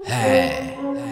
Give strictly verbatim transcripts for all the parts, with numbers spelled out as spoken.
É,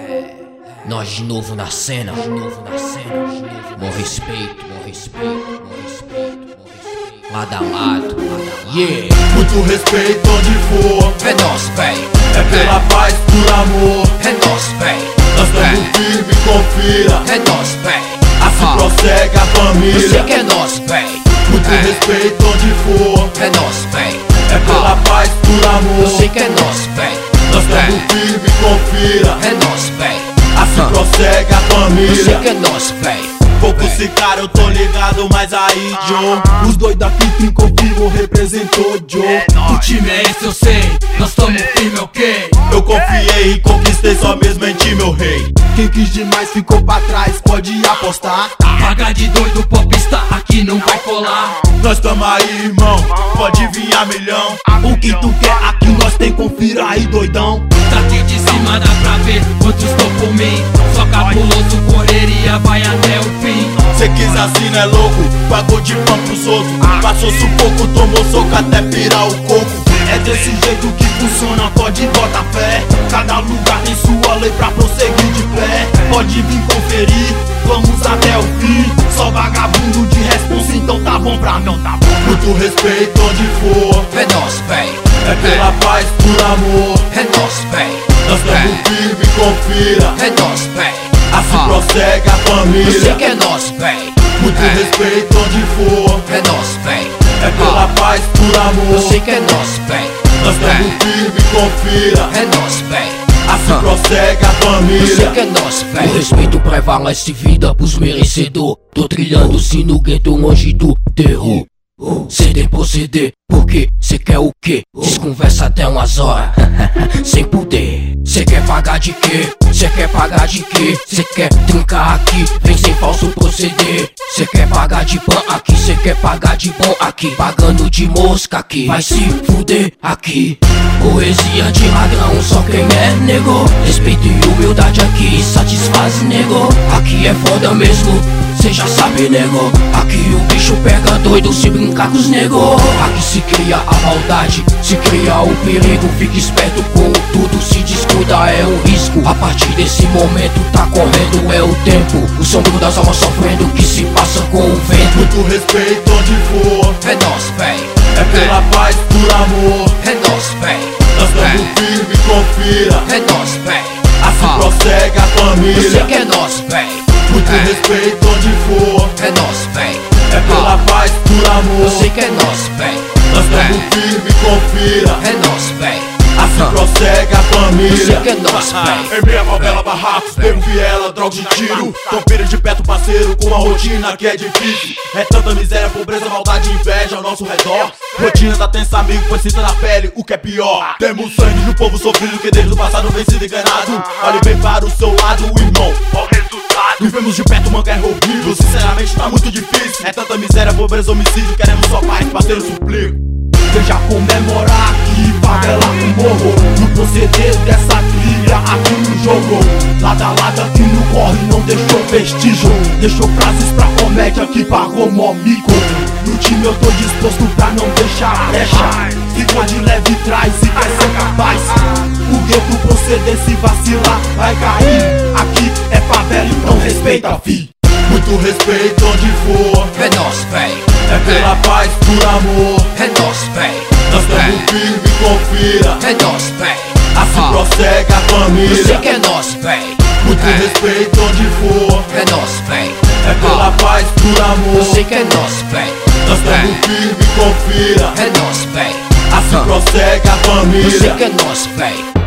nós de novo na cena, de novo na cena, de novo. Bom respeito, bom respeito, bom respeito, bom respeito. Lado a lado, lado a lado. Yeah. Muito respeito onde for. É nós, véi. É pela paz, por amor. É nós, véi. Nós estamos firme, confira. É nós, véi. Assim prossegue a Eu sei família. que é nós, véi. Muito É. respeito onde for. É nós, véi. É pela paz, por amor. Eu sei que é nós, véi. Nós estamos É. firme, confira. É nós, véi. Assim prossegue a Eu sei família. que é nós, véi. Pouco se cara, eu tô ligado, mas aí, Joe. Os dois daqui que confirmam, representou, Joe. O time é esse, eu sei, nós tamo firme, ok? Eu confiei e conquistei só mesmo em ti, meu rei. Quem quis demais ficou pra trás, pode apostar. Pagar de doido, popstar, aqui não vai colar. Nós tamo aí, irmão, pode vir a milhão. O que tu quer aqui nós tem, confira aí, doidão. Daqui de cima dá pra ver quantos estão por mim. Só cabuloso, correria, vai até o fim. Cê quis assim, né, louco? Pagou de pão pros outros. Passou sufoco, tomou soco até pirar o coco. É desse jeito que funciona, pode botar fé. Cada lugar tem sua lei pra prosseguir de pé. Pode vir conferir, vamos até o fim. Só vagabundo de responsa, então tá bom pra mim, tá bom. Muito respeito onde for. É nós, véi. É pela paz, por amor. É nós, véi. Nós estamos firme, confira. É nós, véi. Assim prossegue a Eu sei família. que é nós, véi. Muito É. respeito onde for. É nós, véi. É pela paz, por amor. Eu sei que é nós, véi. Nós estamos firme, confira. É nós, véi. Assim prossegue a Eu sei família. que é nós, véi. O respeito prevalece vida pros merecedor. Tô trilhando-se no gueto longe do terror. Ceder, proceder, porque cê quer o quê? Desconversa até umas horas, sem poder. Cê quer pagar de quê? Cê quer pagar de quê? Cê quer trincar aqui, vem sem falso proceder. Cê quer pagar de pan aqui, cê quer pagar de bom aqui. Pagando de mosca aqui, vai se fuder aqui. Poesia de ladrão, só quem é nego. Respeito e humildade aqui satisfaz, nego. Aqui é foda mesmo, cê já sabe, nego. Aqui o bicho pega doido se brincar com os nego. Aqui se cria a maldade, se cria o perigo. Fica esperto com tudo, se descuida é um risco. A partir desse momento tá correndo é o tempo. O sombrio das almas sofrendo que se passa com o vento. Muito respeito onde for. É nós, véi. É pela paz, por amor. É nós, véi. Nós estamos firme, confira. É nós, véi. Assim prossegue a Eu sei família. que é nós, véi. Muito É. respeito onde for. É nós, véi. É pela paz, por amor. Eu sei que é nós, véi. Nós estamos firme, confira. É nós, véi. Assim prossegue a Eu sei família. que é nós, véi. Em minha favela, barracos, pego viela, droga de tiro. Confira de perto, parceiro, com uma rotina que é difícil. É tanta miséria, pobreza, maldade e inveja ao nosso redor. Rotina da tensa, amigo, pois sinta na pele o que é pior. Temos sangue de um povo sofrido que desde o passado vem sido enganado. Olhe bem para o seu lado, irmão, ó o resultado. Vivemos de perto uma guerra horrível, sinceramente tá muito difícil. É tanta miséria, pobreza, homicídio, queremos só paz, parceiro, suplico. Deixa comemorar aqui, favela com morro. No proceder dessa trilha aqui no jogo. Lado a lado aqui no corre, não deixou vestígio. Deixou frases pra comédia que pagou mó mico. No time eu tô disposto pra não deixar brecha. Fica de leve e traz e quer ser capaz. O gueto proceder, se vacilar vai cair. Aqui é favela, então respeita, fi. Muito respeito onde for. É nós, véi. É pela paz, por amor. É nós, véi. Nós estamos firme, confira. É nós, véi. Assim prossegue a Eu sei família. que é nós, véi. Muito É. respeito onde for. É nós, véi. É pela paz, por Eu amor. sei que é nós, véi. Nós estamos firme, confira. É nós, véi. Assim prossegue a Eu sei família. que é nós, véi.